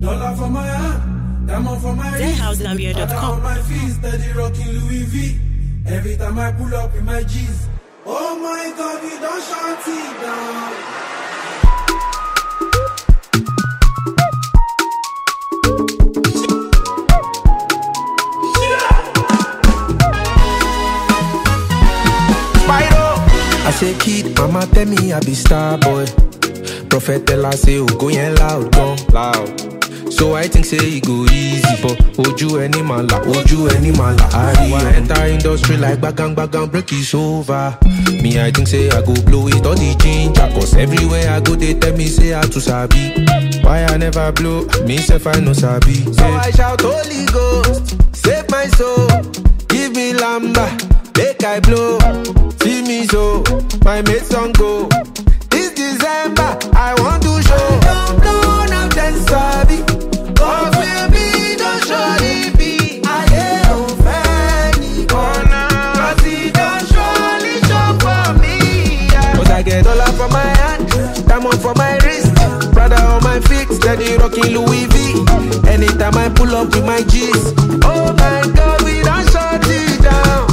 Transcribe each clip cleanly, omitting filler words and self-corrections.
Dollar for my hand, diamond for my wrist. DeHouseGambia.com. On my feet, steady rocking Louis V. Every time I pull up with my G's. Oh my God, we don't shut it down. I say kid, mama tell me I be star boy. Prophet tell her say, oh, go yen loud, gone loud. So I think say it go easy, but Oju any mala, I enter industry like bagang, break is over. Me, I think say I go blow it all the ginger, cause everywhere I go, they tell me say I too sabi. Why I never blow, me self I no sabi. So I shout, Holy Ghost, save my soul, give me lamba, make I blow. See me so, my mates don't go. This December, I want to show. Don't blow, now then sabi. Cause baby, don't show it be. I ain't fanny corner. Cause he don't surely show for me. Yeah. But I get dollar for my hand, diamond for my wrist, brother on my feet, steady rocking Louis V. Anytime I pull up with my G's, oh my God, we don't shut it down.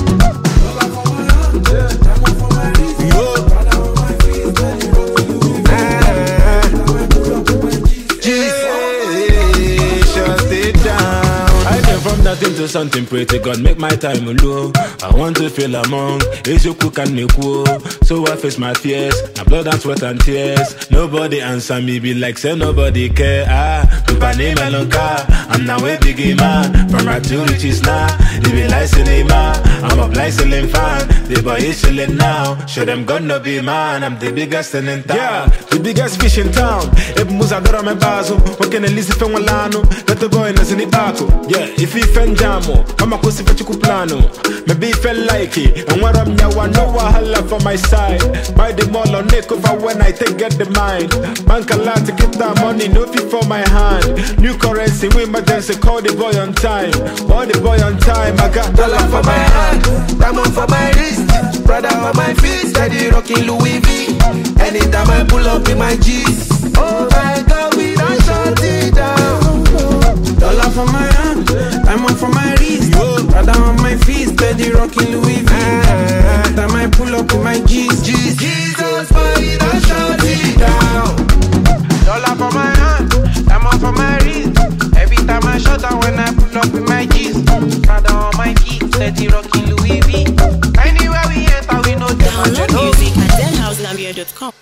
Into something pretty God, make my time low. I want to feel among is you cook and make woe. So I face my fears, my blood and sweat and tears. Nobody answer me, be like say nobody care. Tupani melonka, I'm now a biggie man. From right to riches now, they be like cinema. I'm a blind selling fan, the boy is chilling now. Show them gonna be man, I'm the biggest in town. Yeah, the biggest fish in town. Ebu Muzadora me bazo, working a lisi fe walano. Got the boy in the zini ako. Yeah, if he Jamo, I'm a pussy for Chukuplano. Maybe felt like it, and what I'm now, I know I holla for my side. Buy the mall on Nick over when I take get the mind. Bank a lot to get that money, no fee for my hand. New currency, we emergency, call the boy on time. Call the boy on time, I got dollar for my hand, diamond for my wrist, brother on my feet, steady rocking Louis V. Anytime I pull up with my G's, oh my God, we don't shut it down. Dollar for my hand, diamond for my wrist, brother on my feet, steady rocking Louis V. Every time I pull up with my G's, Jesus, boy, we don't shut it down. Dollar for my hand, diamond for my wrist. Every time I shut down when I pull up with my G's, brother on my feet, steady rocking Louis V. Anywhere we enter, we know them. Download music at DeHouseGambia.com.